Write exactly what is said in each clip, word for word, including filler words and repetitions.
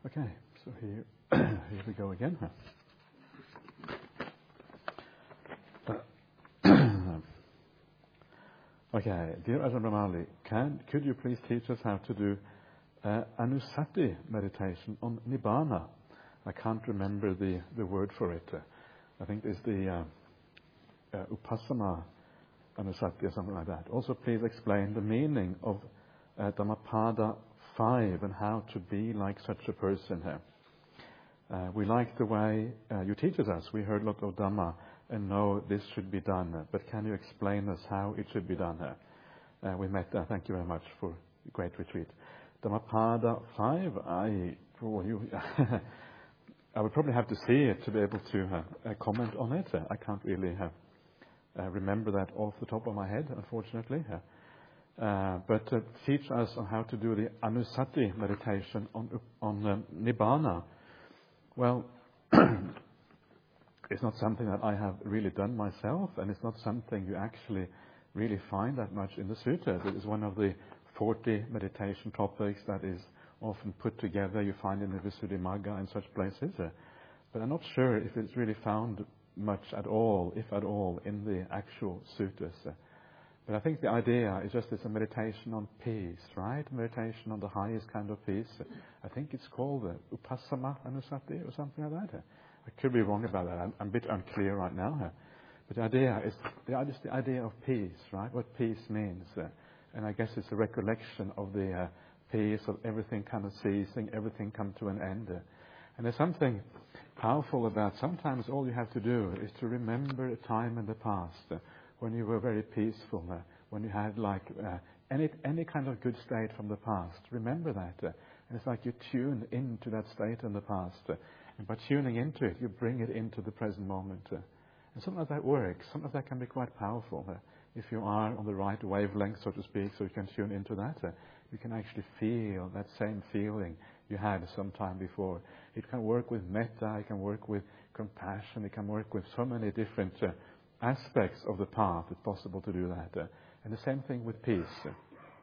Okay, so here, here we go again. Okay, dear Ajahn Brahmali, can could you please teach us how to do uh, Anusati meditation on Nibbana? I can't remember the, the word for it. Uh, I think it's the uh, uh, Upasana Anusati or something like that. Also, please explain the meaning of uh, Dhammapada five and how to be like such a person here. Uh, we like the way uh, you teach us. We heard a lot of Dhamma and know this should be done. Uh, but can you explain us how it should be done here? Uh, we met. Uh, thank you very much for a great retreat. Dhammapada five. I, oh, you, I would probably have to see it to be able to uh, uh, comment on it. Uh, I can't really uh, uh, remember that off the top of my head, unfortunately. Uh, Uh, but uh, teach us on how to do the Anusati meditation on on um, Nibbana. Well, it's not something that I have really done myself, and it's not something you actually really find that much in the sutras. It is one of the forty meditation topics that is often put together. You find in the Visuddhimagga and such places. Uh, but I'm not sure if it's really found much at all, if at all, in the actual sutras. Uh, But I think the idea is just it's a meditation on peace, right? Meditation on the highest kind of peace. I think it's called the Upasana Anusati or something like that. I could be wrong about that. I'm, I'm a bit unclear right now. But the idea is the, just the idea of peace, right? What peace means. And I guess it's a recollection of the uh, peace of everything kind of ceasing, everything come to an end. And there's something powerful about sometimes all you have to do is to remember a time in the past when you were very peaceful, uh, when you had like uh, any any kind of good state from the past. Remember that. Uh, and it's like you tune into that state in the past. Uh, and by tuning into it, you bring it into the present moment. Uh, and sometimes that works. Sometimes that can be quite powerful. Uh, if you are on the right wavelength, so to speak, so you can tune into that, uh, you can actually feel that same feeling you had some time before. It can work with metta, it can work with compassion, it can work with so many different uh, aspects of the path. It's possible to do that. Uh, and the same thing with peace. Uh,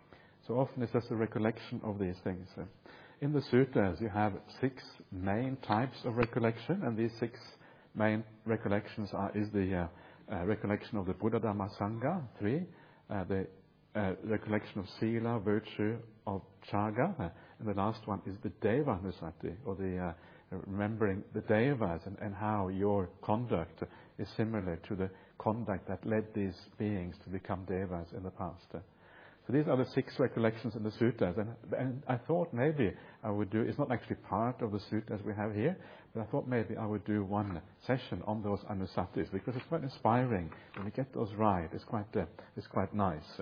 so often it's just a recollection of these things. Uh, in the sutras you have six main types of recollection, and these six main recollections are is the uh, uh, recollection of the Buddha Dhamma Sangha, three, uh, the uh, recollection of sila, virtue, of chaga, uh, and the last one is the Deva Nusati, or the uh, remembering the Devas and, and how your conduct is similar to the conduct that led these beings to become Devas in the past. So these are the six recollections in the sutras, and, and I thought maybe I would do, it's not actually part of the sutras we have here, but I thought maybe I would do one session on those Anusatis, because it's quite inspiring. When we get those right, it's quite, uh, it's quite nice.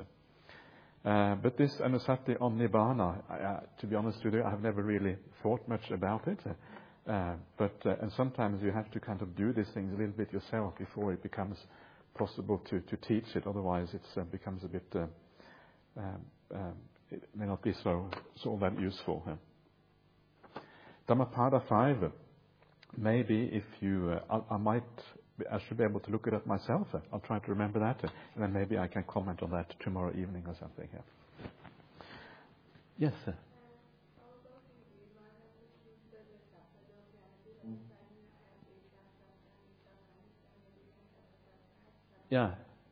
Uh, but this Anusati on Nibbana, uh, to be honest with you, I have never really thought much about it. Uh, but uh, and sometimes you have to kind of do these things a little bit yourself before it becomes possible to, to teach it. Otherwise, it uh, becomes a bit. Uh, um, um, it may not be so so all that useful. Huh? Dhammapada five. Maybe if you, uh, I, I might, I should be able to look it up myself. Uh, I'll try to remember that, uh, and then maybe I can comment on that tomorrow evening or something. Yeah. Yes, sir. Yeah.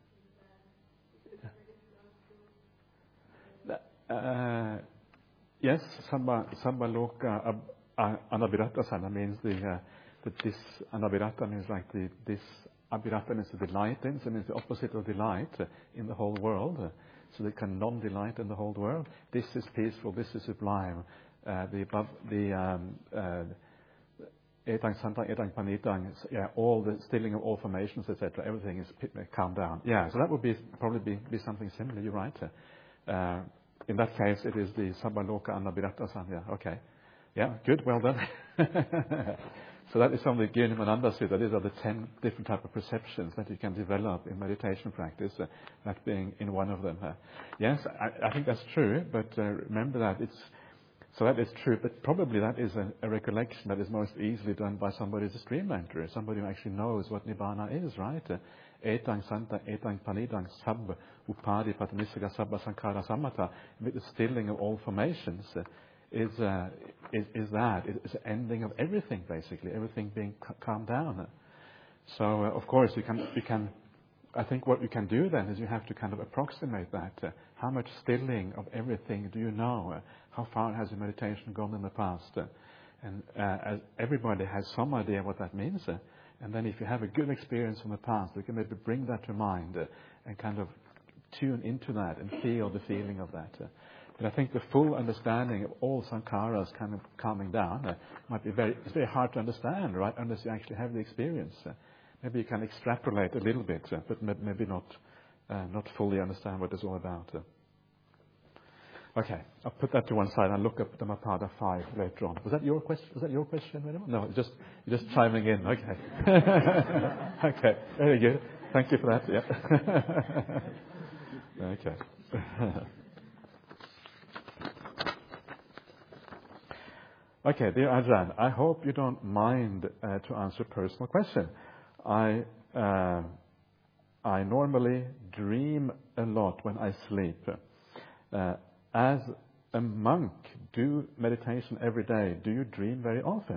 Uh, yes, Sabba, Sabba Loka uh, Anabhiratasana means the, uh, that this Anabhirata means like the, this Abhirata means the delight in, so it means the opposite of delight uh, in the whole world. Uh, so they can non-delight in the whole world. This is peaceful, this is sublime. Uh, the above, the um, uh, Etang Santang, Etang Panitang, yeah, all the stilling of all formations, et cetera. Everything is calmed down. Yeah, so that would be probably be, be something similar. You're right. Uh, in that case, it is the Sabbaloka Anabhiratasana. Yeah, okay. Yeah, good. Well done. So that is from the Gyanananda Sutta. These are the ten different type of perceptions that you can develop in meditation practice. Uh, that being in one of them. Uh, yes, I, I think that's true. But uh, remember that it's. So that is true, but probably that is a, a recollection that is most easily done by somebody who's a stream enterer, somebody who actually knows what Nibbana is, right? Etang Santa, Etang Panidang, Sab, Upadi, Patanisaga, Sabba, Sankara, Samatha, with the stilling of all formations. Uh, is, uh, is, is that. It's the ending of everything, basically, everything being c- calmed down. So, uh, of course, you can, you can, I think what you can do then is you have to kind of approximate that. Uh, how much stilling of everything do you know? Uh, how far has your meditation gone in the past? Uh, and uh, as everybody has some idea what that means. Uh, and then if you have a good experience from the past, you can maybe bring that to mind uh, and kind of tune into that and feel the feeling of that. Uh, but I think the full understanding of all sankharas kind of calming down uh, might be very, it's very hard to understand, right, unless you actually have the experience. Uh, maybe you can extrapolate a little bit, uh, but maybe not uh, not fully understand what it's all about. Uh. Okay, I'll put that to one side and look up the Dhammapada five later on. Was that your question? Was that your question, anyone? No, just you're just chiming in. Okay. Okay, very good. Thank you for that. Yeah. Okay. Okay, dear Ajahn, I hope you don't mind uh, to answer a personal question. I uh, I normally dream a lot when I sleep. Uh, as a monk, do meditation every day. Do you dream very often?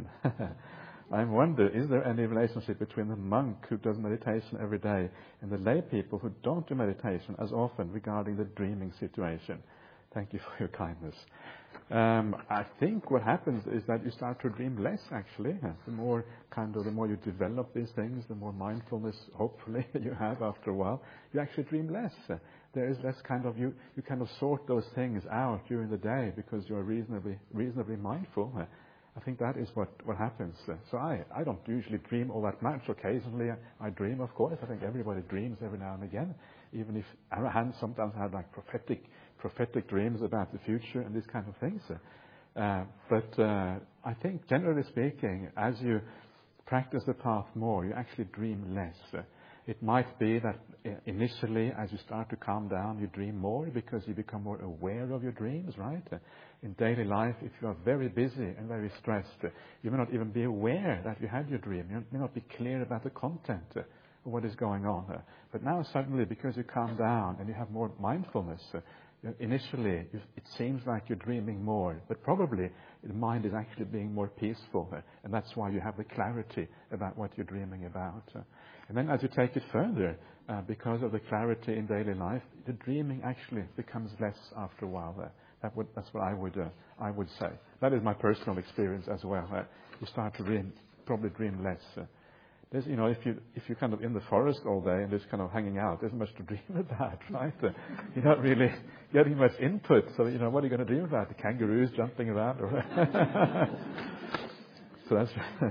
I wonder, is there any relationship between the monk who does meditation every day and the lay people who don't do meditation as often regarding the dreaming situation? Thank you for your kindness. Um, I think what happens is that you start to dream less, actually. The more kind of, the more you develop these things, the more mindfulness, hopefully, you have after a while, you actually dream less. There is less kind of, you, you kind of sort those things out during the day because you're reasonably, reasonably mindful. I think that is what, what happens. So I, I don't usually dream all that much. Occasionally I, I dream, of course. I think everybody dreams every now and again. Even if arahants sometimes have like prophetic prophetic dreams about the future and these kind of things. Uh, but uh, I think, generally speaking, as you practice the path more, you actually dream less. Uh, it might be that initially, as you start to calm down, you dream more because you become more aware of your dreams, right? Uh, in daily life, if you are very busy and very stressed, uh, you may not even be aware that you had your dream. You may not be clear about the content uh, of what is going on. Uh, but now, suddenly, because you calm down and you have more mindfulness, uh, initially, it seems like you're dreaming more, but probably the mind is actually being more peaceful, and that's why you have the clarity about what you're dreaming about. And then as you take it further, uh, because of the clarity in daily life, the dreaming actually becomes less after a while. Uh, that would, that's what I would, uh, I would say. That is my personal experience as well. Uh, you start to dream, probably dream less. Uh, There's, you know, if you if you're kind of in the forest all day and just kind of hanging out, there's much to dream about, right? Uh, you're not really getting much input. So, you know, what are you going to dream about? The kangaroos jumping around? Or so that's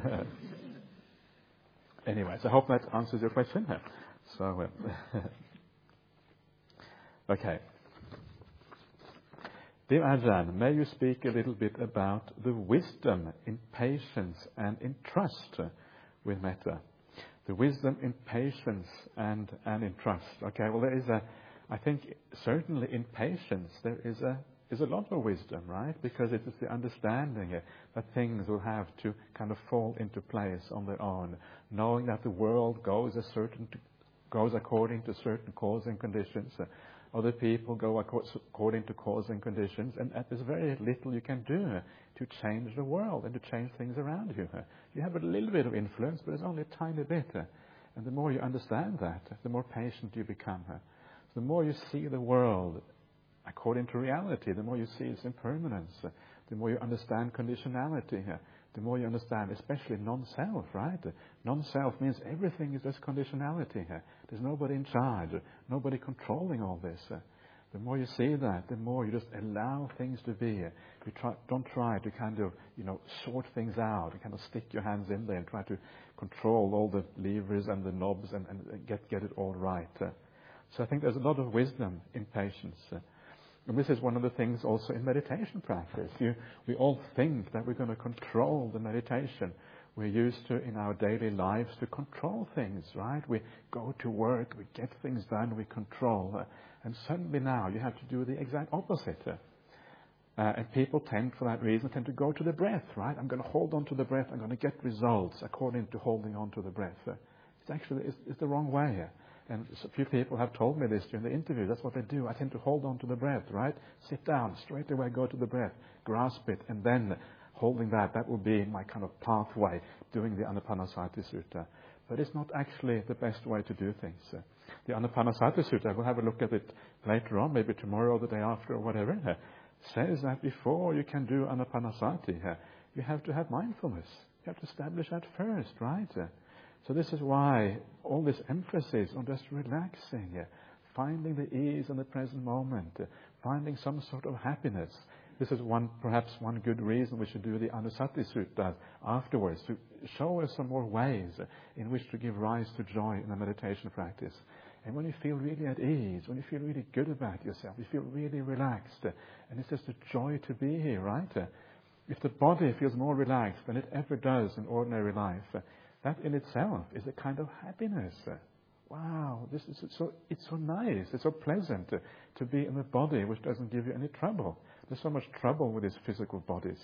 anyway. So I hope that answers your question. So, uh, okay. Dear Ajahn, may you speak a little bit about the wisdom in patience and in trust with metta. The wisdom in patience and, and in trust. Okay, well there is a, I think certainly in patience there is a, is a lot of wisdom, right? Because it is the understanding uh, that things will have to kind of fall into place on their own. Knowing that the world goes a certain, goes according to certain cause and conditions. Uh, other people go according to cause and conditions, and there's very little you can do uh, to change the world and to change things around you. Uh, you have a little bit of influence, but it's only a tiny bit. Uh, and the more you understand that, uh, the more patient you become. Uh, so the more you see the world according to reality, the more you see its impermanence, uh, the more you understand conditionality, uh, the more you understand, especially non-self, right? Uh, non-self means everything is just conditionality. Uh, there's nobody in charge, uh, nobody controlling all this. Uh, the more you see that, the more you just allow things to be. Uh, you try, don't try to kind of, you know, sort things out and kind of stick your hands in there and try to control all the levers and the knobs and, and get get it all right. Uh, so I think there's a lot of wisdom in patience. Uh, And this is one of the things also in meditation practice. You, we all think that we're going to control the meditation. We're used to, in our daily lives, to control things, right? We go to work, we get things done, we control. Uh, and suddenly now you have to do the exact opposite. Uh, and people tend, for that reason, tend to go to the breath, right? I'm going to hold on to the breath. I'm going to get results according to holding on to the breath. Uh, it's actually it's, it's the wrong way. Uh, And a few people have told me this during the interview. That's what they do. I tend to hold on to the breath, right? Sit down, straight away go to the breath, grasp it, and then holding that, that will be my kind of pathway doing the Anapanasati Sutta. But it's not actually the best way to do things. The Anapanasati Sutta, we'll have a look at it later on, maybe tomorrow or the day after or whatever, says that before you can do Anapanasati, you have to have mindfulness. You have to establish that first, right? So this is why all this emphasis on just relaxing, finding the ease in the present moment, finding some sort of happiness. This is one, perhaps one good reason we should do the Anusati Sutta afterwards, to show us some more ways in which to give rise to joy in the meditation practice. And when you feel really at ease, when you feel really good about yourself, you feel really relaxed, and it's just a joy to be here, right? If the body feels more relaxed than it ever does in ordinary life, that in itself is a kind of happiness. Wow, this is so, it's so nice, it's so pleasant to, to be in a body which doesn't give you any trouble. There's so much trouble with these physical bodies.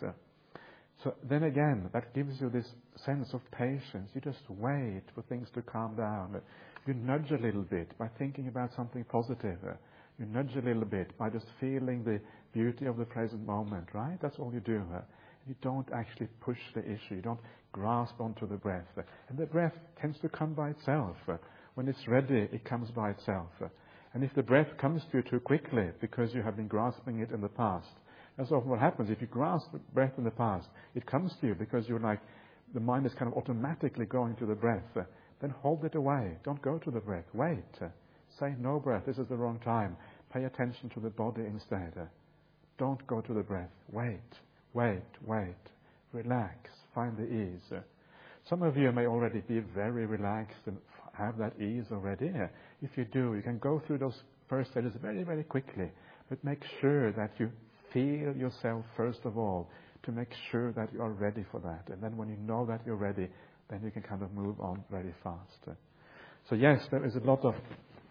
So then again, that gives you this sense of patience. You just wait for things to calm down. You nudge a little bit by thinking about something positive. You nudge a little bit by just feeling the beauty of the present moment, right? That's all you do. You don't actually push the issue. You don't grasp onto the breath. And the breath tends to come by itself. When it's ready, it comes by itself. And if the breath comes to you too quickly because you have been grasping it in the past, that's often what happens. If you grasp the breath in the past, it comes to you because you're like, the mind is kind of automatically going to the breath. Then hold it away. Don't go to the breath. Wait. Say, no breath, this is the wrong time. Pay attention to the body instead. Don't go to the breath. Wait, wait, wait. Relax. Find the ease. Some of you may already be very relaxed and have that ease already. If you do, you can go through those first stages very, very quickly. But make sure that you feel yourself first of all, to make sure that you are ready for that. And then when you know that you're ready, then you can kind of move on very fast. So yes, there is a lot of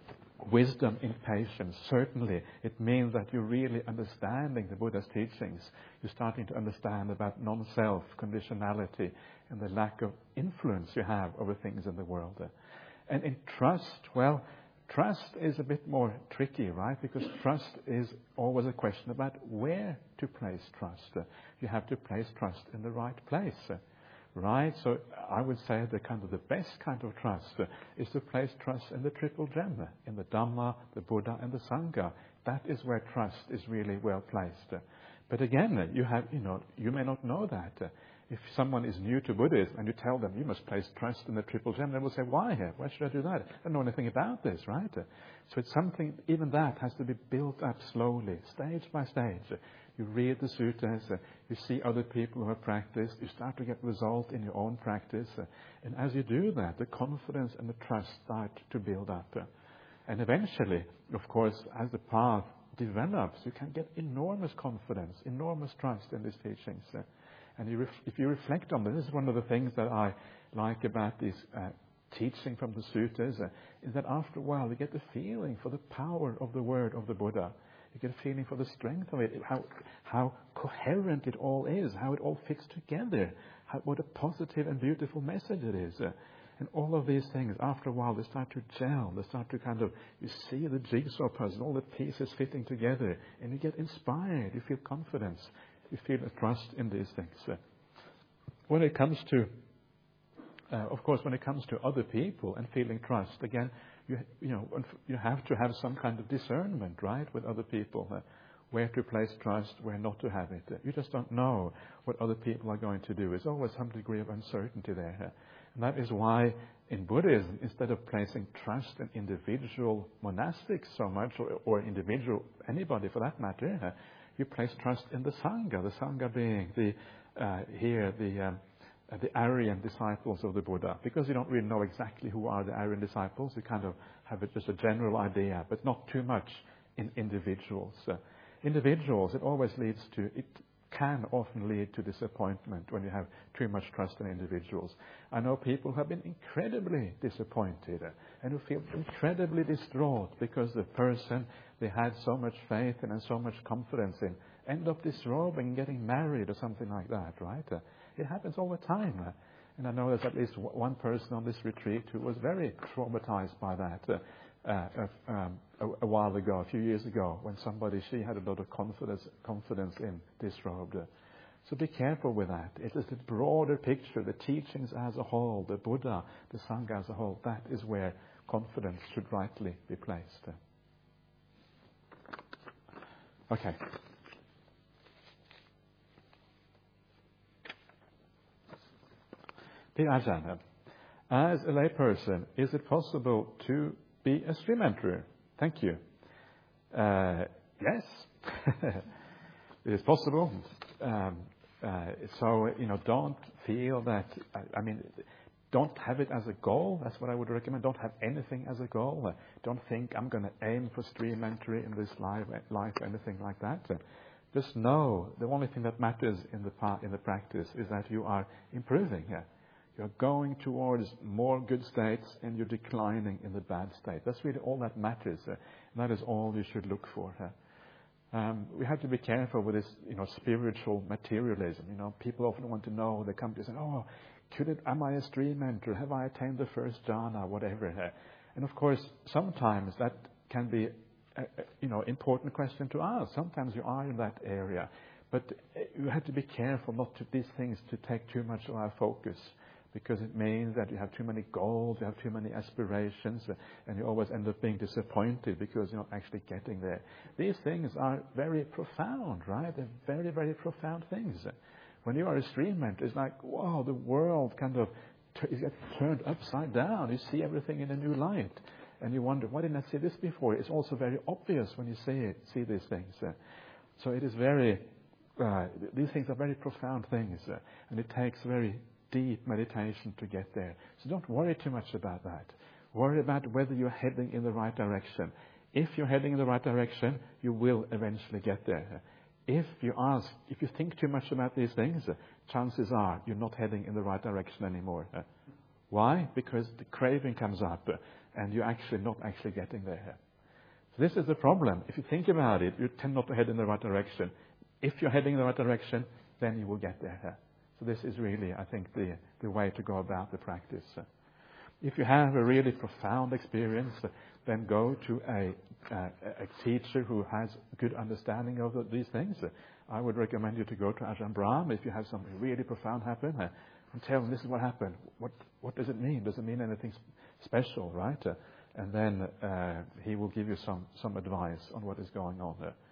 wisdom in patience. Certainly, it means that you're really understanding the Buddha's teachings. You're starting to understand about non-self, conditionality, and the lack of influence you have over things in the world. And in trust, well, trust is a bit more tricky, right? Because trust is always a question about where to place trust. You have to place trust in the right place. Right? So I would say the kind of the best kind of trust is to place trust in the triple gem, in the Dhamma, the Buddha, and the Sangha. That is where trust is really well placed. But again, you have, you know, you may not know that. If someone is new to Buddhism and you tell them you must place trust in the triple gem, they will say, why? Why should I do that? I don't know anything about this, right? So it's something, even that has to be built up slowly, stage by stage. You read the suttas, you see other people who have practiced, you start to get result in your own practice. And as you do that, the confidence and the trust start to build up. And eventually, of course, as the path develops, you can get enormous confidence, enormous trust in these teachings. And you ref- if you reflect on this, this is one of the things that I like about this uh, teaching from the suttas, uh, is that after a while you get the feeling for the power of the word of the Buddha. You get a feeling for the strength of it, how how coherent it all is, how it all fits together, how, what a positive and beautiful message it is. Uh, and all of these things, after a while, they start to gel. They start to kind of, you see the jigsaw puzzle, all the pieces fitting together, and you get inspired. You feel confidence. You feel a trust in these things. Uh, when it comes to, uh, of course, when it comes to other people and feeling trust, again, You, you know, you have to have some kind of discernment, right, with other people, uh, where to place trust, where not to have it. Uh, you just don't know what other people are going to do. There's always some degree of uncertainty there. Uh, and that is why in Buddhism, instead of placing trust in individual monastics so much, or, or individual, anybody for that matter, uh, you place trust in the Sangha, the Sangha being the, uh, here, the... Um, Uh, the Aryan disciples of the Buddha, because you don't really know exactly who are the Aryan disciples. You kind of have a, just a general idea, but not too much in individuals. Uh, individuals, it always leads to, it can often lead to disappointment when you have too much trust in individuals. I know people who have been incredibly disappointed uh, and who feel incredibly distraught because the person they had so much faith in and so much confidence in end up disrobing and getting married or something like that, right? Uh, It happens all the time. And I know there's at least one person on this retreat who was very traumatized by that uh, uh, um, a, a while ago, a few years ago, when somebody, she had a lot of confidence, confidence in disrobed. So be careful with that. It is the broader picture, the teachings as a whole, the Buddha, the Sangha as a whole. That is where confidence should rightly be placed. Okay. Dear Ajahn, as a layperson, is it possible to be a stream enterer? Thank you. Uh, yes, it is possible. Um, uh, so, you know, don't feel that, I, I mean, don't have it as a goal. That's what I would recommend. Don't have anything as a goal. Uh, don't think I'm going to aim for stream entry in this life, life or anything like that. Uh, just know the only thing that matters in the part, in the practice is that you are improving. Uh, you're going towards more good states and you're declining in the bad state. That's really all that matters. Uh, and that is all you should look for. Uh, Um, we have to be careful with this, you know, spiritual materialism. You know, people often want to know. They come to say, "Oh, could it? Am I a stream enter? Have I attained the first jhana? Whatever." And of course, sometimes that can be, a, a, you know, important question to ask. Sometimes you are in that area, but you have to be careful not to these things to take too much of our focus. Because it means that you have too many goals, you have too many aspirations, uh, and you always end up being disappointed because you're not actually getting there. These things are very profound, right? They're very, very profound things. When you are a stream enterer, it's like, wow, the world kind of t- is turned upside down. You see everything in a new light. And you wonder, why didn't I see this before? It's also very obvious when you see it, see these things. Uh, so it is very, uh, these things are very profound things. Uh, and it takes very deep meditation to get there. So don't worry too much about that. Worry about whether you're heading in the right direction. If you're heading in the right direction, you will eventually get there. If you ask, if you think too much about these things, chances are you're not heading in the right direction anymore. Why? Because the craving comes up and you're actually not actually getting there. So this is the problem. If you think about it, you tend not to head in the right direction. If you're heading in the right direction, then you will get there. So this is really, I think, the, the way to go about the practice. If you have a really profound experience, then go to a, a, a teacher who has good understanding of these things. I would recommend you to go to Ajahn Brahm if you have something really profound happen and tell him this is what happened. What, what does it mean? Does it mean anything special, right? And then uh, he will give you some, some advice on what is going on there.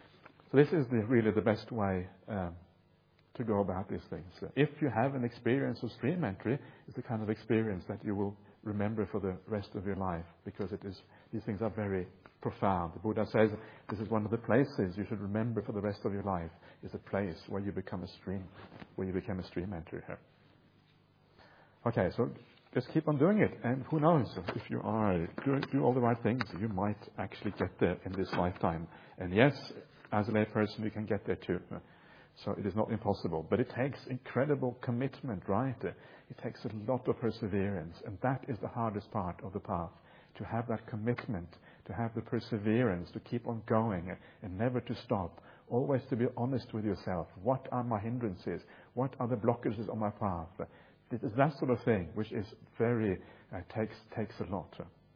So this is the, really the best way um, to go about these things. If you have an experience of stream entry, it's the kind of experience that you will remember for the rest of your life, because it is, these things are very profound. The Buddha says this is one of the places you should remember for the rest of your life, is the place where you become a stream, where you become a stream entry here. Okay, so just keep on doing it, and who knows, if you are do, do all the right things, you might actually get there in this lifetime. And yes, as a lay person, you can get there too. So it is not impossible, but it takes incredible commitment, right? It takes a lot of perseverance, and that is the hardest part of the path, to have that commitment, to have the perseverance, to keep on going and never to stop, always to be honest with yourself. What are my hindrances? What are the blockages on my path? It is that sort of thing which is very, uh, takes, takes a lot.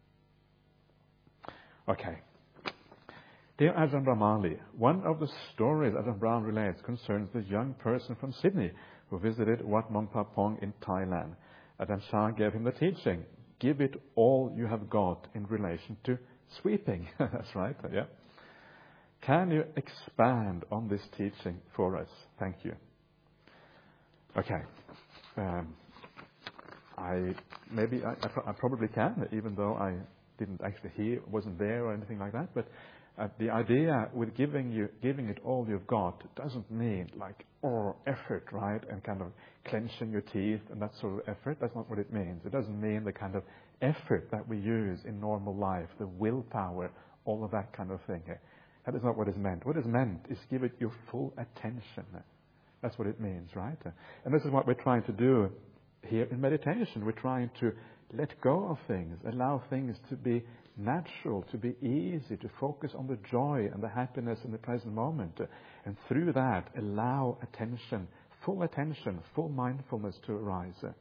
Okay. Dear Ajahn Brahmali, one of the stories Ajahn Brahm relates concerns the young person from Sydney who visited Wat Nong Papong in Thailand. Ajahn Chah gave him the teaching, give it all you have got in relation to sweeping. That's right, yeah. Can you expand on this teaching for us? Thank you. Okay. Um, I maybe I, I, pro- I probably can, even though I didn't actually hear, wasn't there or anything like that. But uh, the idea with giving you, giving it all you've got doesn't mean like oh effort, right, and kind of clenching your teeth and that sort of effort. That's not what it means. It doesn't mean the kind of effort that we use in normal life, the willpower, all of that kind of thing. That is not what is meant. What is meant is give it your full attention. That's what it means, right? And this is what we're trying to do here in meditation. We're trying to let go of things, allow things to be natural, to be easy, to focus on the joy and the happiness in the present moment. And through that, allow attention, full attention, full mindfulness to arise.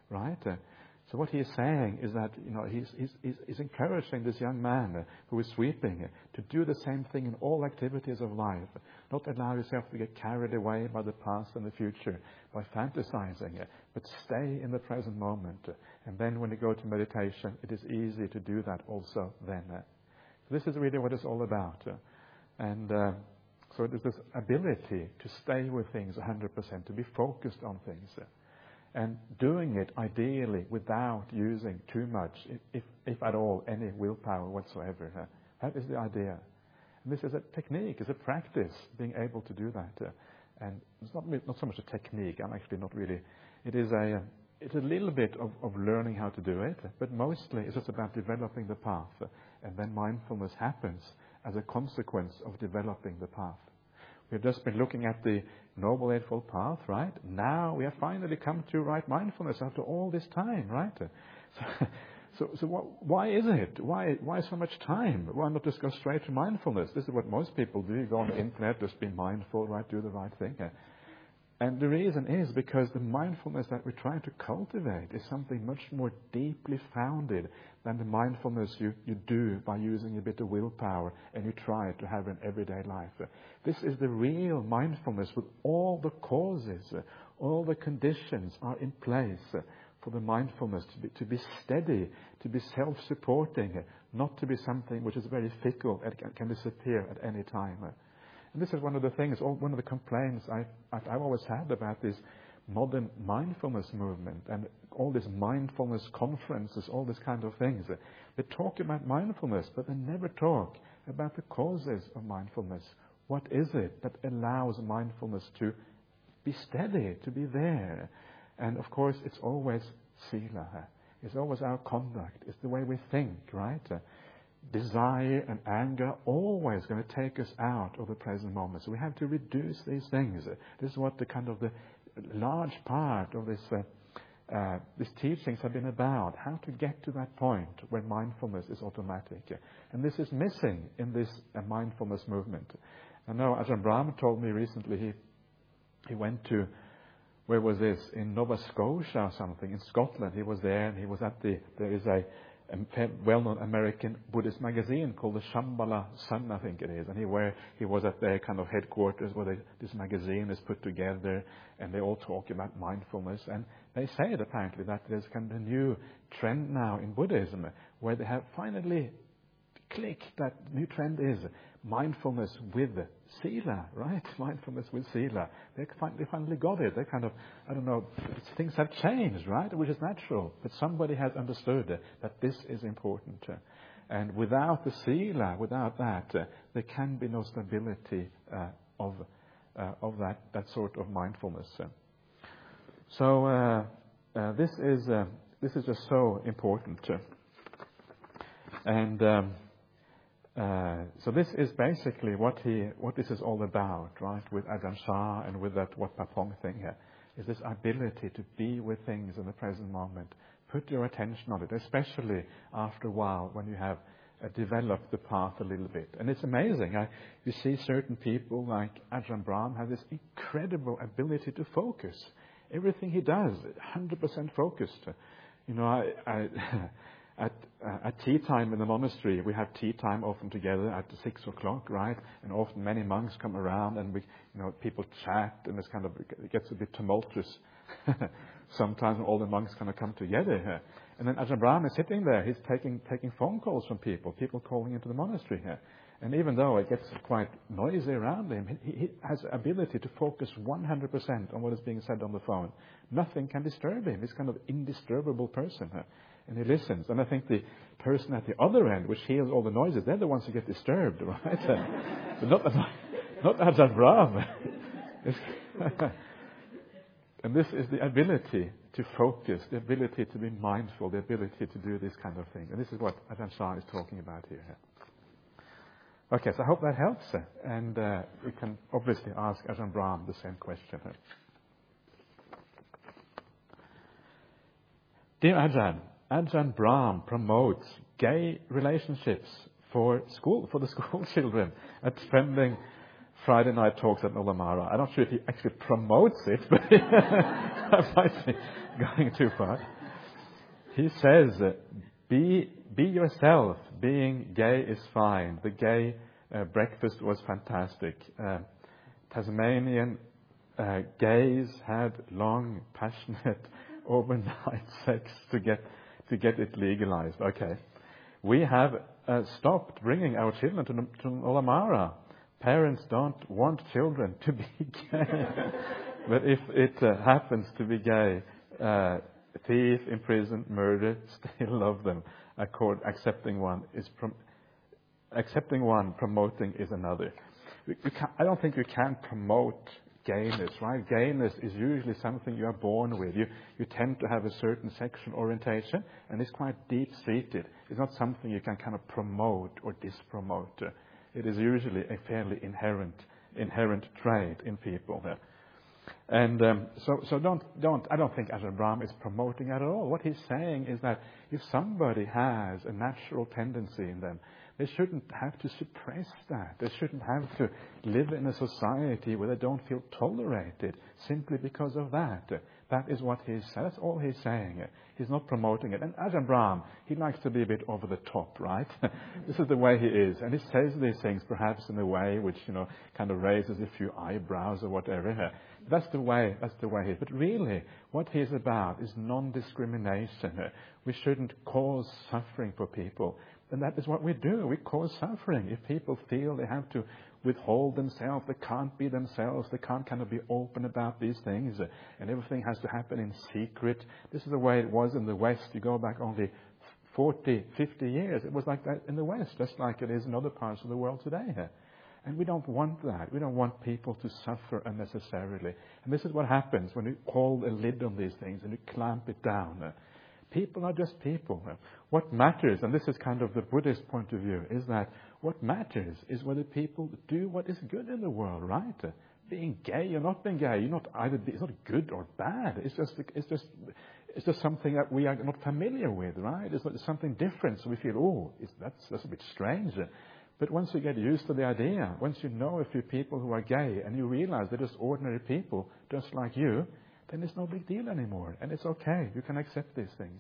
right? Uh, so what he's saying is that, you know, he's, he's, he's, he's encouraging this young man uh, who is sweeping uh, to do the same thing in all activities of life. Not allow yourself to get carried away by the past and the future, by fantasizing, uh, but stay in the present moment. Uh, and then when you go to meditation, it is easy to do that also then. Uh. So this is really what it's all about. Uh, and uh, so it is this ability to stay with things one hundred percent, to be focused on things. Uh, And doing it ideally without using too much, if, if at all, any willpower whatsoever. Uh, that is the idea. And this is a technique, it's a practice, being able to do that. Uh, and it's not not so much a technique. I'm actually not really. It is a uh, it's a little bit of, of learning how to do it, but mostly it's just about developing the path. Uh, and then mindfulness happens as a consequence of developing the path. We've just been looking at the Noble Eightfold Path, right? Now we have finally come to right mindfulness after all this time, right? So, so, so what, why is it? Why, why so much time? Why not just go straight to mindfulness? This is what most people do. You go on the internet, just be mindful, right? Do the right thing. And the reason is because the mindfulness that we're trying to cultivate is something much more deeply founded than the mindfulness you, you do by using a bit of willpower and you try to have in everyday life. This is the real mindfulness with all the causes, all the conditions are in place for the mindfulness to be, to be steady, to be self-supporting, not to be something which is very fickle and can, can disappear at any time. And this is one of the things, one of the complaints I've, I've always had about this modern mindfulness movement and all these mindfulness conferences, all these kind of things. They talk about mindfulness, but they never talk about the causes of mindfulness. What is it that allows mindfulness to be steady, to be there? And of course, it's always sila. It's always our conduct. It's the way we think, right? Desire and anger always going to take us out of the present moment. So we have to reduce these things. This is what the kind of the large part of this uh, uh, these teachings have been about. How to get to that point where mindfulness is automatic. And this is missing in this uh, mindfulness movement. I know Ajahn Brahm told me recently he he went to, where was this? In Nova Scotia or something, in Scotland. He was there and he was at the, there is a a well-known American Buddhist magazine called the Shambhala Sun, I think it is. And he where he was at their kind of headquarters where they, this magazine is put together, and they all talk about mindfulness. And they say it apparently that there's kind of a new trend now in Buddhism where they have finally clicked. That new trend is mindfulness with sila, right? Mindfulness with sila. They finally, finally got it. They kind of, I don't know, things have changed, right? Which is natural. But somebody has understood that this is important. And without the sila, without that, uh, there can be no stability uh, of uh, of that, that sort of mindfulness. So uh, uh, this is uh, this is just so important. And um, Uh, so this is basically what he, what this is all about, right? With Ajahn Chah and with that Wat Pah Pong thing here, is this ability to be with things in the present moment. Put your attention on it, especially after a while when you have uh, developed the path a little bit. And it's amazing. I, you see certain people like Ajahn Brahm have this incredible ability to focus. Everything he does, one hundred percent focused. You know, I. I At, uh, at tea time in the monastery, we have tea time often together at six o'clock, right? And often many monks come around, and we, you know, people chat, and it's kind of it gets a bit tumultuous. Sometimes all the monks kind of come together, and then Ajahn Brahm is sitting there. He's taking taking phone calls from people, people calling into the monastery here. And even though it gets quite noisy around him, he, he has the ability to focus one hundred percent on what is being said on the phone. Nothing can disturb him. He's kind of an indisturbable person. Huh? And he listens. And I think the person at the other end, which hears all the noises, they're the ones who get disturbed, right? So not, not Ajahn Brahm. And this is the ability to focus, the ability to be mindful, the ability to do this kind of thing. And this is what Ajahn Chah is talking about here. Okay, so I hope that helps. And uh, we can obviously ask Ajahn Brahm the same question. Dear Ajahn, Ajahn Brahm promotes gay relationships for school, for the school children at spending Friday night talks at Nollamara. I'm not sure if he actually promotes it, but I might be going too far. he says, uh, be, be yourself. Being gay is fine. The gay uh, breakfast was fantastic. Uh, Tasmanian uh, gays had long, passionate, overnight sex to get to get it legalized. Okay. We have uh, stopped bringing our children to, to Olamara. Parents don't want children to be gay. But if it uh, happens to be gay, uh, thief, imprisoned, murder, still love them. Accord, accepting one is prom- accepting one, promoting is another. You, you can, I don't think you can promote gayness, right? Gayness is usually something you are born with. You, you tend to have a certain sexual orientation, and it's quite deep-seated. It's not something you can kind of promote or dispromote. It is usually a fairly inherent, inherent trait in people. And um, so, so don't, don't. I don't think Ajahn Brahm is promoting that at all. What he's saying is that if somebody has a natural tendency in them, they shouldn't have to suppress that. They shouldn't have to live in a society where they don't feel tolerated simply because of that. That is what he's saying. That's all he's saying. He's not promoting it. And Ajahn Brahm, he likes to be a bit over the top, right? This is the way he is. And he says these things perhaps in a way which, you know, kind of raises a few eyebrows or whatever. That's the way, that's the way he is. But really, what he is about is non-discrimination. We shouldn't cause suffering for people. And that is what we do. We cause suffering. If people feel they have to withhold themselves, they can't be themselves, they can't kind of be open about these things, and everything has to happen in secret. This is the way it was in the West. You go back only forty, fifty years. It was like that in the West, just like it is in other parts of the world today. And we don't want that. We don't want people to suffer unnecessarily. And this is what happens when you hold a lid on these things and you clamp it down. People are just people. What matters, and this is kind of the Buddhist point of view, is that what matters is whether people do what is good in the world, right? Being gay or not being gay, you're not either. It's not good or bad. It's just, it's just, it's just something that we are not familiar with, right? It's, not, it's something different. So we feel, oh, it's, that's that's a bit strange. But once you get used to the idea, once you know a few people who are gay, and you realize they're just ordinary people, just like you, then it's no big deal anymore, and it's okay. You can accept these things.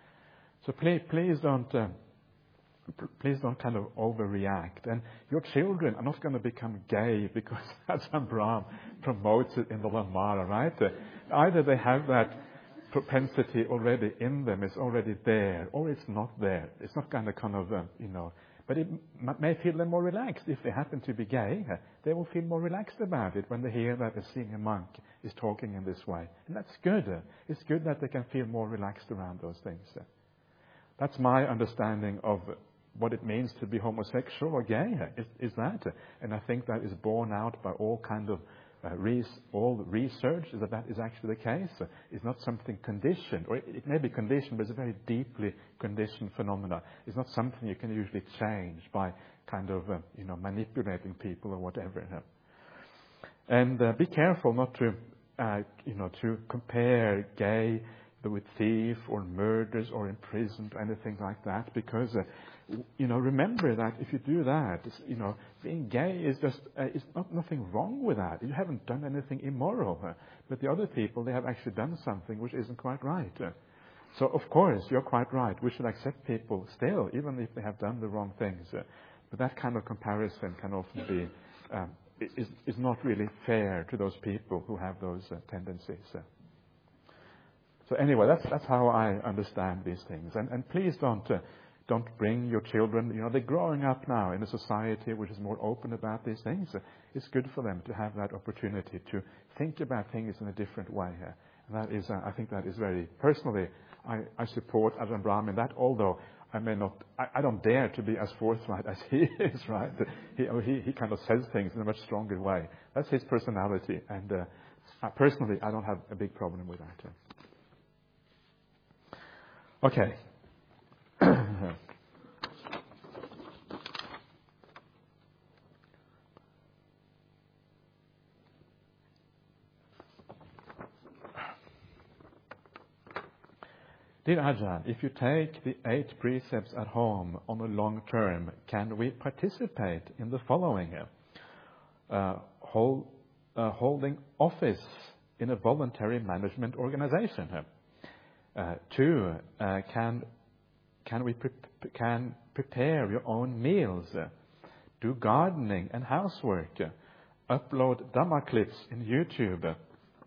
So please, please don't, uh, please don't kind of overreact. And your children are not going to become gay because Ajahn Brahm promotes it in the Lamara, right? Uh, either they have that propensity already in them, it's already there, or it's not there. It's not going to kind of, uh, you know. But it may feel them more relaxed. If they happen to be gay, they will feel more relaxed about it when they hear that a senior monk is talking in this way. And that's good. It's good that they can feel more relaxed around those things. That's my understanding of what it means to be homosexual or gay, is, is that. And I think that is borne out by all kind of Uh, res- all research is that that is actually the case. Uh, it's not something conditioned, or it, it may be conditioned, but it's a very deeply conditioned phenomena. It's not something you can usually change by kind of, uh, you know, manipulating people or whatever. Uh. And uh, be careful not to, uh, you know, to compare gay with thief or murders or imprisoned or anything like that, because uh, you know, remember that if you do that, you know, being gay is just, uh, is not nothing wrong with that. You haven't done anything immoral. Uh, but the other people, they have actually done something which isn't quite right. Uh, so, of course, you're quite right. We should accept people still, even if they have done the wrong things. Uh, but that kind of comparison can often be, um, is, is not really fair to those people who have those uh, tendencies. Uh. So anyway, that's, that's how I understand these things. And, and please don't... Uh, Don't bring your children, you know, they're growing up now in a society which is more open about these things. It's good for them to have that opportunity to think about things in a different way. And that is, uh, I think that is very, personally, I, I support Ajahn Brahm in that, although I may not, I, I don't dare to be as forthright as he is, right? He, he, he kind of says things in a much stronger way. That's his personality. And uh, personally, I don't have a big problem with that. Okay. Dear Ajahn, if you take the eight precepts at home on a long term, can we participate in the following? Uh, hold, uh, holding office in a voluntary management organization. Uh, two, uh, can can we pre- can prepare your own meals, uh, do gardening and housework, uh, upload Dhamma clips in YouTube, uh,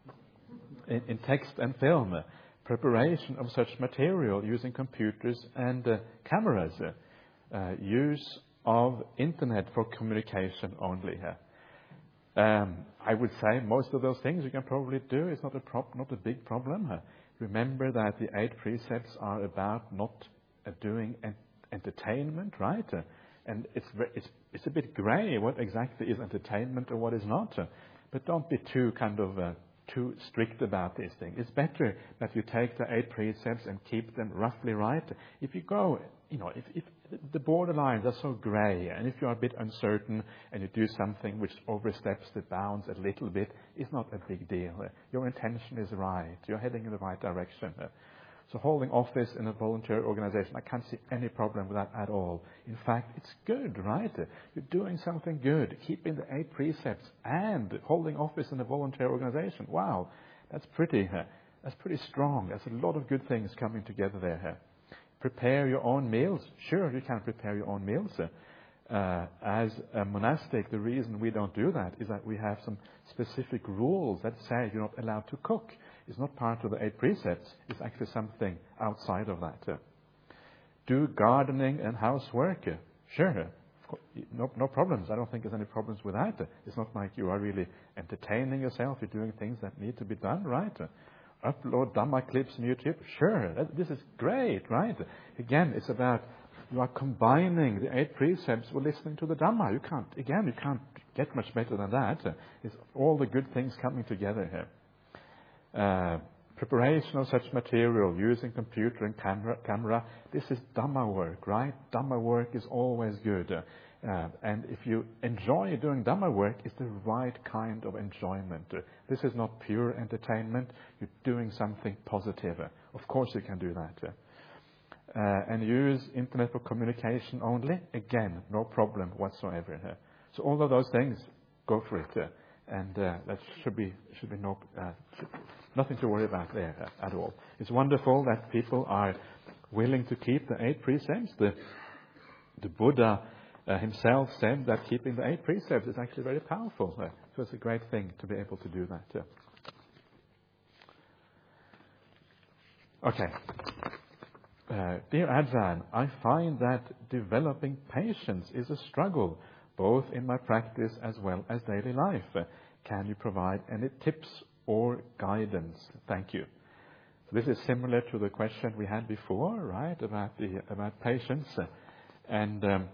in, in text and film, uh, preparation of such material using computers and uh, cameras, uh, uh, use of internet for communication only. Uh. Um, I would say most of those things you can probably do. It's not a prop, not a big problem. Uh. Remember that the eight precepts are about not uh, doing en- entertainment, right? Uh, and it's, it's it's a bit grey what exactly is entertainment or what is not. Uh, but don't be too kind of uh, too strict about these things. It's better that you take the eight precepts and keep them roughly right. If you go, you know, if, if the borderlines are so grey, and if you are a bit uncertain and you do something which oversteps the bounds a little bit, it's not a big deal. Your intention is right. You're heading in the right direction. So holding office in a volunteer organization, I can't see any problem with that at all. In fact, it's good, right? You're doing something good, keeping the eight precepts and holding office in a volunteer organization. Wow, that's pretty, that's pretty strong. There's a lot of good things coming together there. Prepare your own meals. Sure, you can prepare your own meals. Uh, as a monastic, the reason we don't do that is that we have some specific rules that say you're not allowed to cook. It's not part of the eight precepts. It's actually something outside of that. Uh, do gardening and housework. Uh, sure, no, no problems. I don't think there's any problems with that. Uh, it's not like you are really entertaining yourself. You're doing things that need to be done, right? Uh, upload Dhamma clips on YouTube. Sure, that, this is great, right? Again, it's about you are combining the eight precepts with listening to the Dhamma. You can't, again, you can't get much better than that. Uh, it's all the good things coming together here. Uh, preparation of such material using computer and camera, camera. This is Dhamma work, right? Dhamma work is always good. Uh, uh, and if you enjoy doing Dhamma work, it's the right kind of enjoyment. Uh, this is not pure entertainment. You're doing something positive. Uh, of course you can do that. Uh, uh, and use internet for communication only. Again, no problem whatsoever. Uh, so all of those things, go for it. Uh, and uh, that should be should be no uh, should, nothing to worry about there uh, at all. It's wonderful that people are willing to keep the eight precepts. The the Buddha uh, himself said that keeping the eight precepts is actually very powerful. Uh, so it's a great thing to be able to do that. Uh. Okay. Uh, dear Ajahn, I find that developing patience is a struggle, both in my practice as well as daily life. Uh, can you provide any tips or guidance? Thank you. So this is similar to the question we had before, right, about the about patience. Uh, and um,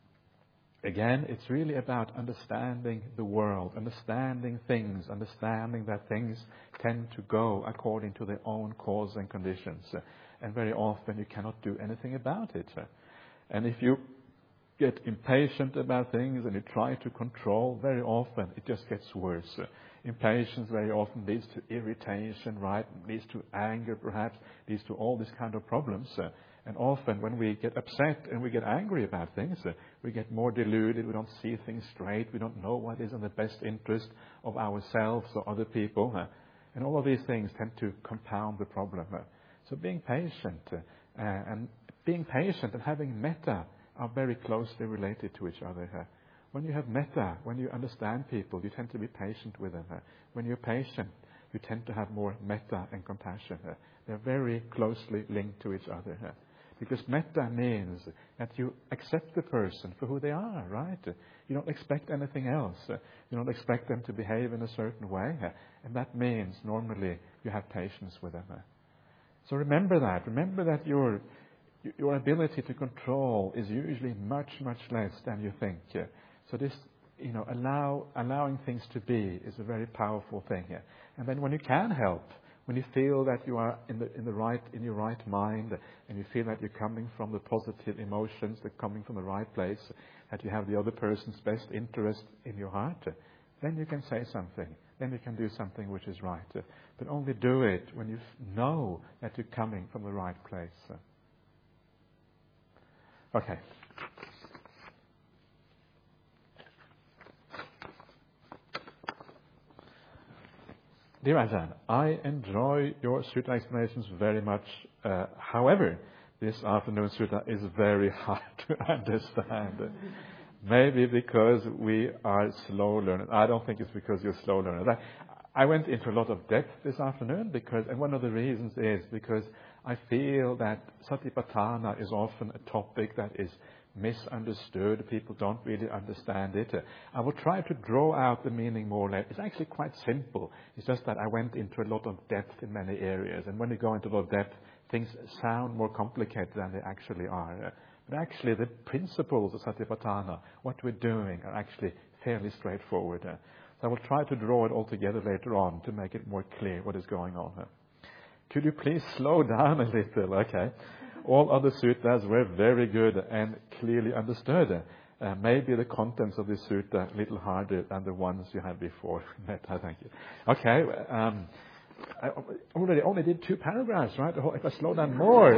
again, it's really about understanding the world, understanding things, understanding that things tend to go according to their own cause and conditions. Uh, and very often you cannot do anything about it. Uh, and if you get impatient about things and you try to control, very often it just gets worse. Uh, impatience very often leads to irritation, right? Leads to anger, perhaps, leads to all these kind of problems. Uh, and often when we get upset and we get angry about things, uh, we get more deluded, we don't see things straight, we don't know what is in the best interest of ourselves or other people. Uh, and all of these things tend to compound the problem. Uh, so being patient uh, and being patient and having metta are very closely related to each other. Uh, when you have metta, when you understand people, you tend to be patient with them. Uh, when you're patient, you tend to have more metta and compassion. Uh, they're very closely linked to each other. Uh, because metta means that you accept the person for who they are, right? Uh, you don't expect anything else. Uh, you don't expect them to behave in a certain way. Uh, and that means normally you have patience with them. Uh, so remember that. Remember that your Your ability to control is usually much, much less than you think. Yeah. So this, you know, allow, allowing things to be is a very powerful thing. Yeah. And then when you can help, when you feel that you are in the in the right in your right mind, and you feel that you're coming from the positive emotions, that coming from the right place, that you have the other person's best interest in your heart, then you can say something. Then you can do something which is right. But only do it when you know that you're coming from the right place. Okay. Dear Ajahn, I enjoy your sutta explanations very much. Uh, however, this afternoon sutta is very hard to understand. Maybe because we are slow learners. I don't think it's because you're slow learners. I, I went into a lot of depth this afternoon because, and one of the reasons is because I feel that Satipatthana is often a topic that is misunderstood. People don't really understand it. I will try to draw out the meaning more or less. It's actually quite simple. It's just that I went into a lot of depth in many areas. And when you go into a lot of depth, things sound more complicated than they actually are. But actually, the principles of Satipatthana, what we're doing, are actually fairly straightforward. So I will try to draw it all together later on to make it more clear what is going on. Could you please slow down a little? Okay. All other suttas were very good and clearly understood. Uh, maybe the contents of this sutta a little harder than the ones you had before. Thank you. Okay. Um, I already only did two paragraphs, right? If I slow down more,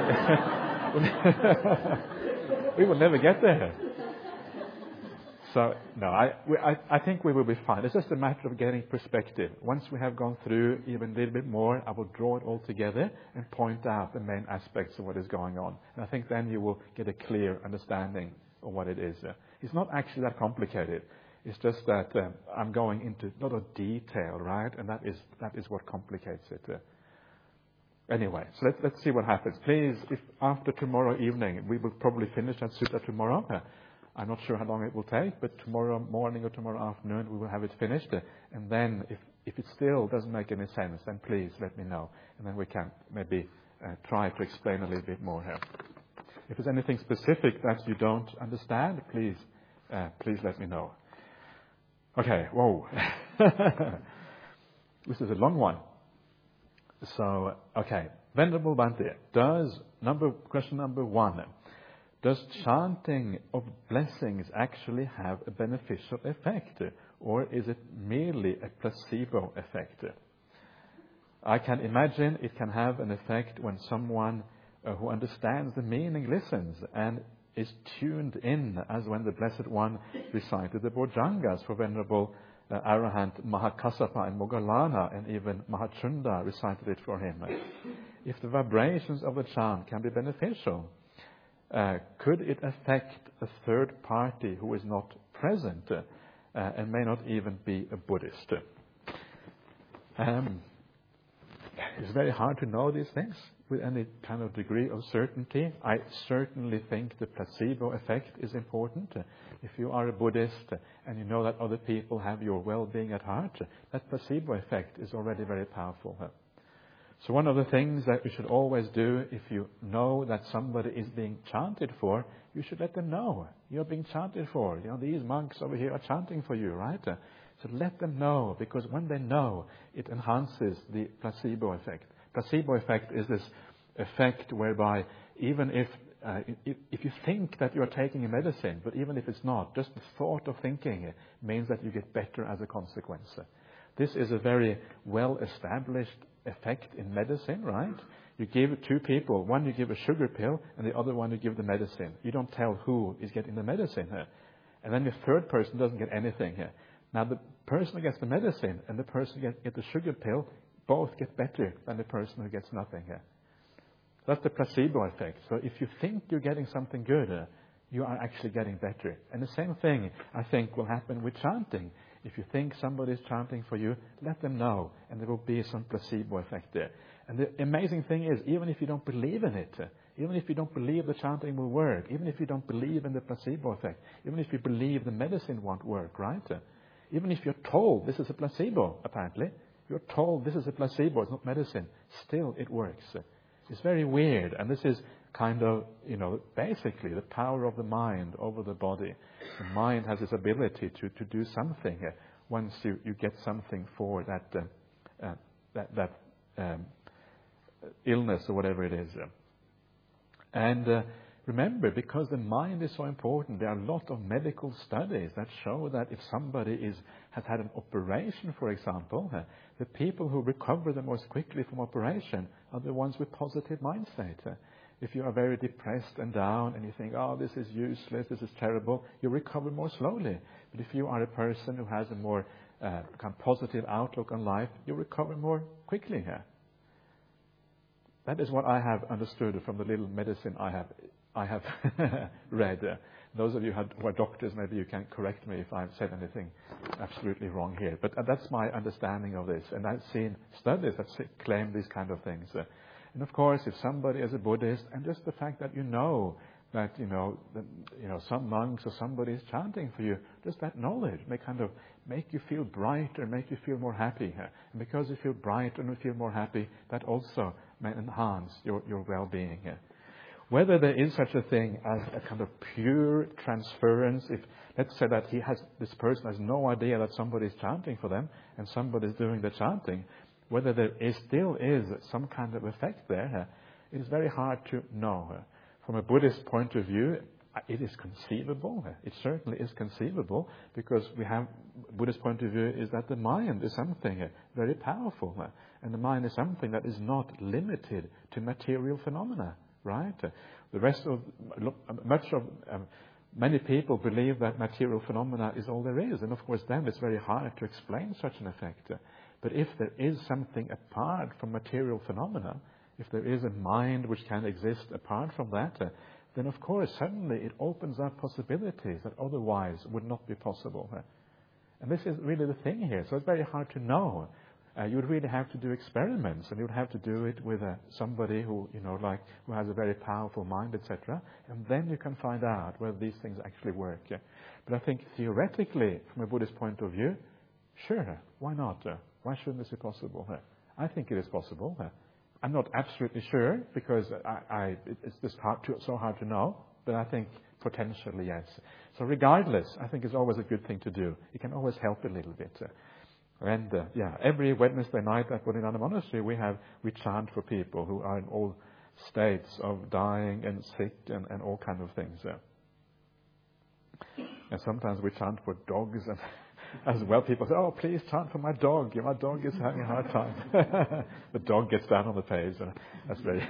we will never get there. So, no, I, we, I, I think we will be fine. It's just a matter of getting perspective. Once we have gone through even a little bit more, I will draw it all together and point out the main aspects of what is going on. And I think then you will get a clear understanding of what it is. It's not actually that complicated. It's just that um, I'm going into a lot of detail, right? And that is that is what complicates it. Uh, anyway, so let's, let's see what happens. Please, if after tomorrow evening, we will probably finish that sutta tomorrow. Uh, I'm not sure how long it will take, but tomorrow morning or tomorrow afternoon we will have it finished. Uh, and then if, if it still doesn't make any sense, then please let me know. And then we can maybe uh, try to explain a little bit more here. If there's anything specific that you don't understand, please, uh, please let me know. Okay, whoa. This is a long one. So, okay. Venerable Bhante, does, number, question number one, does chanting of blessings actually have a beneficial effect, or is it merely a placebo effect? I can imagine it can have an effect when someone uh, who understands the meaning listens and is tuned in, as when the Blessed One recited the Bhojangas for Venerable uh, Arahant Mahakassapa and Moggallana, and even Mahachunda recited it for him. If the vibrations of the chant can be beneficial, uh, could it affect a third party who is not present uh, and may not even be a Buddhist? Um, it's very hard to know these things with any kind of degree of certainty. I certainly think the placebo effect is important. If you are a Buddhist and you know that other people have your well-being at heart, that placebo effect is already very powerful. So one of the things that we should always do, if you know that somebody is being chanted for, you should let them know. You're being chanted for. You know, these monks over here are chanting for you, right? So let them know, because when they know, it enhances the placebo effect. Placebo effect is this effect whereby even if, uh, if if you think that you are taking a medicine, but even if it's not, just the thought of thinking means that you get better as a consequence. This is a very well-established effect in medicine, right? You give two people, one you give a sugar pill, and the other one you give the medicine. You don't tell who is getting the medicine here. And then the third person doesn't get anything here. Now the person who gets the medicine and the person who gets the sugar pill both get better than the person who gets nothing here. That's the placebo effect. So if you think you're getting something good, uh, you are actually getting better. And the same thing, I think, will happen with chanting. If you think somebody is chanting for you, let them know, and there will be some placebo effect there. And the amazing thing is, even if you don't believe in it, uh, even if you don't believe the chanting will work, even if you don't believe in the placebo effect, even if you believe the medicine won't work, right? Uh, even if you're told this is a placebo, apparently, you're told this is a placebo, it's not medicine, still it works. Uh, It's very weird, and this is kind of, you know, basically the power of the mind over the body. The mind has this ability to, to do something uh, once you, you get something for that uh, uh, that, that um, illness or whatever it is. And uh, remember, because the mind is so important, there are a lot of medical studies that show that if somebody is has had an operation, for example, uh, the people who recover the most quickly from operation are the ones with positive mind state. Uh, if you are very depressed and down and you think, oh, this is useless, this is terrible, you recover more slowly. But if you are a person who has a more uh, kind of positive outlook on life, you recover more quickly here. That is what I have understood from the little medicine I have I have read. Uh, those of you who are doctors, maybe you can correct me if I've said anything absolutely wrong here. But uh, that's my understanding of this. And I've seen studies that say, claim these kind of things. Uh, and of course, if somebody is a Buddhist, and just the fact that you know that, you know, that, you know, some monks or somebody is chanting for you, just that knowledge may kind of make you feel brighter, make you feel more happy. Uh, and because you feel brighter and you feel more happy, that also may enhance your, your well-being. Uh, Whether there is such a thing as a kind of pure transference, if let's say that he has, this person has no idea that somebody is chanting for them and somebody is doing the chanting, whether there is, still is some kind of effect there, uh, it is very hard to know. Uh, from a Buddhist point of view, it is conceivable. Uh, it certainly is conceivable because we have, Buddhist point of view is that the mind is something uh, very powerful. Uh, and the mind is something that is not limited to material phenomena. Right? Uh, the rest of, much of, um, many people believe that material phenomena is all there is. And of course then it's very hard to explain such an effect. Uh, but if there is something apart from material phenomena, if there is a mind which can exist apart from that, uh, then of course suddenly it opens up possibilities that otherwise would not be possible. Uh, and this is really the thing here. So it's very hard to know. Uh, you would really have to do experiments, and you would have to do it with uh, somebody who, you know, like who has a very powerful mind, et cetera. And then you can find out whether these things actually work. Yeah. But I think theoretically, from a Buddhist point of view, sure, why not? Uh, why shouldn't this be possible? Uh, I think it is possible. Uh, I'm not absolutely sure because I, I, it's just hard to, so hard to know. But I think potentially yes. So regardless, I think it's always a good thing to do. It can always help a little bit. Uh, And uh, yeah, every Wednesday night at Bodhidharma Monastery, we have we chant for people who are in all states of dying and sick and, and all kind of things. Yeah. And sometimes we chant for dogs and as well. People say, "Oh, please chant for my dog. My dog is having a hard time." The dog gets down on the page, and that's very.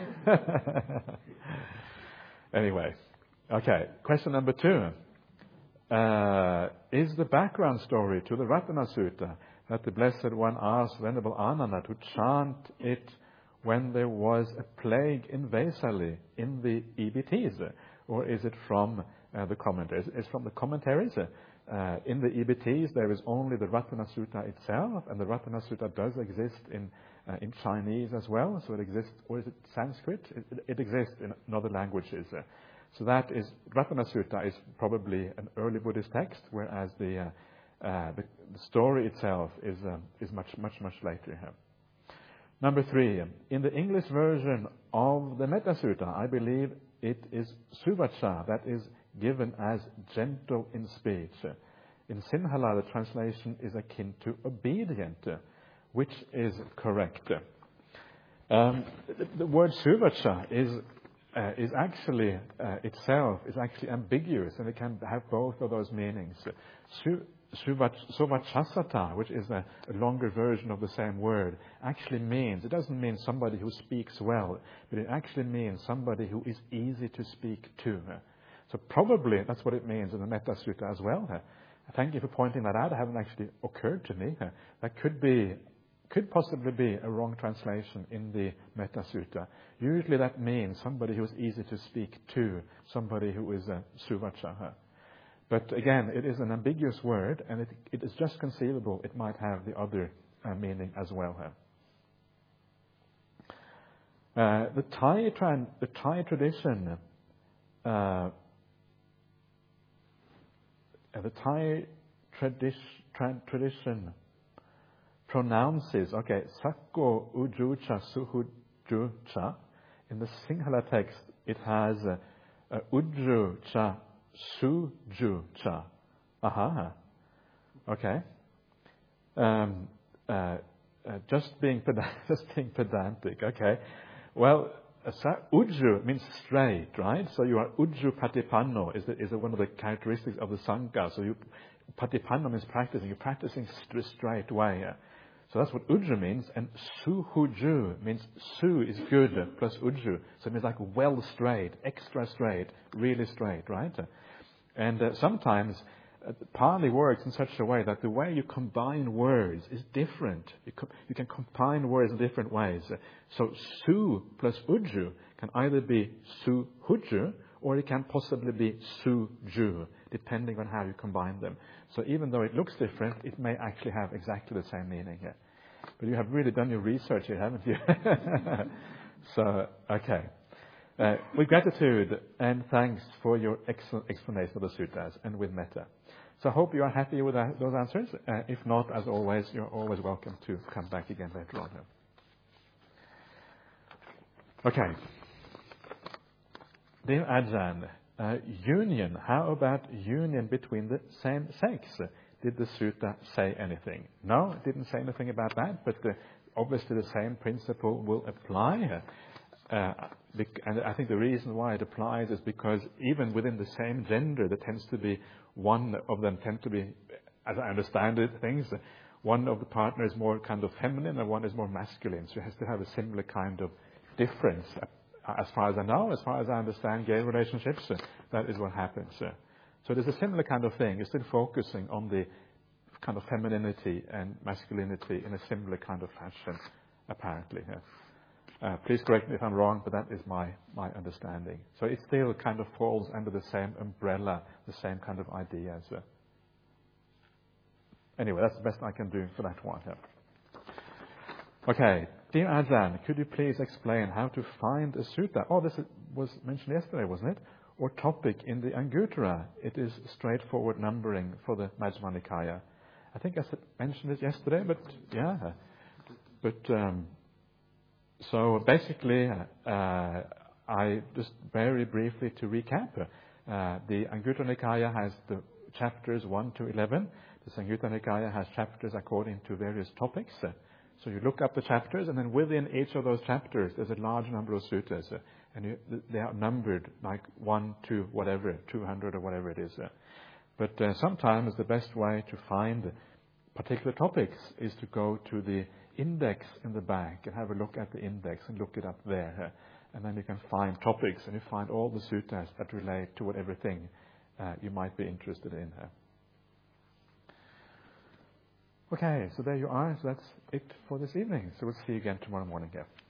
Anyway, okay. Question number two: uh, is the background story to the Ratana Sutta that the Blessed One asked Venerable Ananda to chant it when there was a plague in Vesali in the E B Ts, or is it from uh, the commentaries? It's from the commentaries. Uh, in the E B Ts, there is only the Ratana Sutta itself, and the Ratana Sutta does exist in uh, in Chinese as well. So it exists, or is it Sanskrit? It, it, it exists in, in other languages. Uh, so that is Ratana Sutta is probably an early Buddhist text, whereas the uh, Uh, the, the story itself is um, is much much much later here. Number three, in the English version of the Metta Sutta, I believe it is Suvacha that is given as gentle in speech. In Sinhala, the translation is akin to obedient, which is correct. Um, the, the word Suvacha is uh, is actually uh, itself is actually ambiguous, and it can have both of those meanings. Su- Suvachasata, which is a, a longer version of the same word, actually means, it doesn't mean somebody who speaks well, but it actually means somebody who is easy to speak to. So probably that's what it means in the Metta Sutta as well. Thank you for pointing that out. It hasn't actually occurred to me. That could be, could possibly be a wrong translation in the Metta Sutta. Usually that means somebody who is easy to speak to, somebody who is a Suvacha. But again, it is an ambiguous word, and it, it is just conceivable it might have the other uh, meaning as well. Uh, the Thai tran- the Thai tradition, uh, the Thai tradi- tra- tradition pronounces okay Sakko Ujucha Suhujucha. In the Sinhala text, it has uh, uh, Ujucha Suju-cha. Aha. Okay. Um, uh, uh, just being peda- just being pedantic. Okay. Well, uh, uju means straight, right? So you are uju patipanno is the, is the, one of the characteristics of the sangha. So you patipanno means practicing. You're practicing st- straight way. Uh, so that's what uju means. And suhuju means su is good plus uju. So it means like well straight, extra straight, really straight, right? And uh, sometimes uh, Pali works in such a way that the way you combine words is different. You, co- you can combine words in different ways. So su plus uju can either be su huju or it can possibly be su ju, depending on how you combine them. So even though it looks different, it may actually have exactly the same meaning here. But you have really done your research here, haven't you? So, okay. Uh, with gratitude and thanks for your excellent explanation of the sutras and with metta. So I hope you are happy with that, those answers. Uh, if not, as always, you're always welcome to come back again later on. Okay. Dear Ajahn, uh, union, how about union between the same sex? Did the sutta say anything? No, it didn't say anything about that, but uh, obviously the same principle will apply. Uh, and I think the reason why it applies is because even within the same gender, there tends to be one of them tend to be, as I understand it, things, one of the partners is more kind of feminine and one is more masculine. So it has to have a similar kind of difference. As far as I know, as far as I understand gay relationships, uh, that is what happens. Uh, so there's a similar kind of thing. You're still focusing on the kind of femininity and masculinity in a similar kind of fashion, apparently. Uh, uh, please correct me if I'm wrong, but that is my, my understanding. So it still kind of falls under the same umbrella, the same kind of ideas. Uh. Anyway, that's the best I can do for that one. Yeah. Okay. Dear Ajahn, could you please explain how to find a sutta? Oh, this was mentioned yesterday, wasn't it? Or topic in the Anguttara. It is straightforward numbering for the Majjhima Nikaya. I think I mentioned it yesterday, but yeah. But um, so basically, uh, I just very briefly to recap. Uh, the Anguttara Nikaya has the chapters one to eleven. The Samyutta Nikaya has chapters according to various topics. So you look up the chapters, and then within each of those chapters, there's a large number of suttas, uh, and you, they are numbered like one to whatever, two hundred or whatever it is. Uh. But uh, sometimes the best way to find particular topics is to go to the index in the back and have a look at the index and look it up there. Uh, and then you can find topics, and you find all the suttas that relate to whatever thing uh, you might be interested in. Uh. Okay, so there you are. So that's it for this evening. So we'll see you again tomorrow morning here.